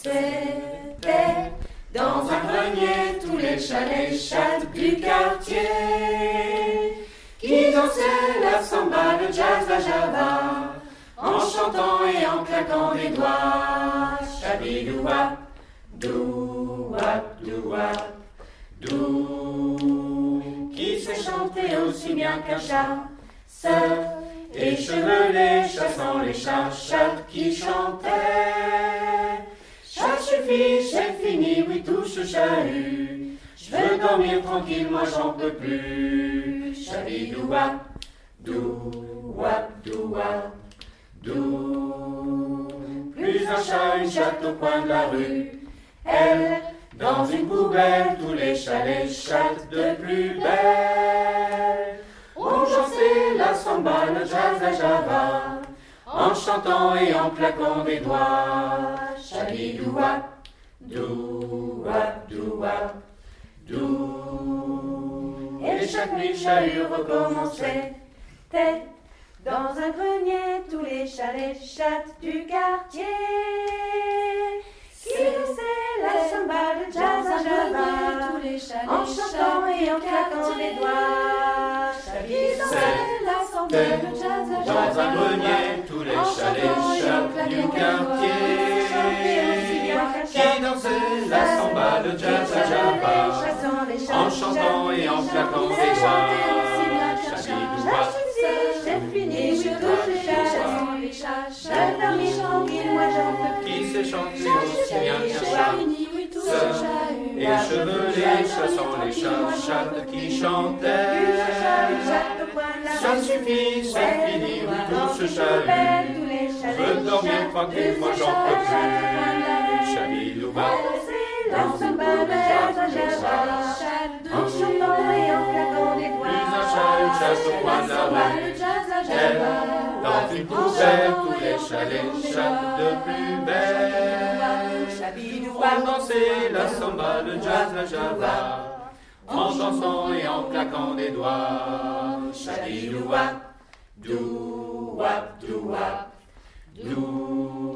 C'était dans un grenier tous les chats, les chattes du quartier qui dansaient la samba, le jazz, la java, en chantant et en claquant des doigts. Chabidoua, doua, doua, dou, qui sait chanter aussi bien qu'un chat, seul et chevelé, chassant les chats, chat qui chantait. Chat suffit, c'est fini, oui tout ce chahut. Je veux dormir tranquille, moi j'en peux plus. Chabidoua, doua, doua, dou. Plus un chat, une chatte au coin de la rue. Elle, dans une poubelle, tous les chats, les chattes de plus belle. On chantait la samba, le jazz, la java, en chantant et en claquant des doigts. Chabidoua, doua, doua, dou. Et chaque nuit le chahut recommençait. Dans un grenier, tous les chats, les chattes du quartier qui dansaient la samba, le jazz, la java, tous les chats, en chantant et en claquant des doigts. Qui dansait la samba, le jazz, la java, dans un grenier, tous les chats, les chattes du quartier qui dansaient la samba, le jazz, la java, en chantant et en claquant des doigts. Chabidoua, c'est fini, je touche les chats, je dormir tranquille, moi j'en peux plus. qui sait chanter aussi bien qu'un chat, seul et chevelé, chassant les chats, chatte qui chantait. Ça suffit, c'est fini, oui tout ce chahut. Je veux dormir tranquille, moi j'en peux plus. Chabidoua, la samba, le jazz, la java, en chantant et en claquant des doigts. plus un chat, une chatte au coin de la rue. Elle, dans une poubelle, tous les chats, les chattes de plus belle. Font danser la samba, le jazz, la java, en dansant et en claquant des doigts. Chabidoua, doua, doua, dou.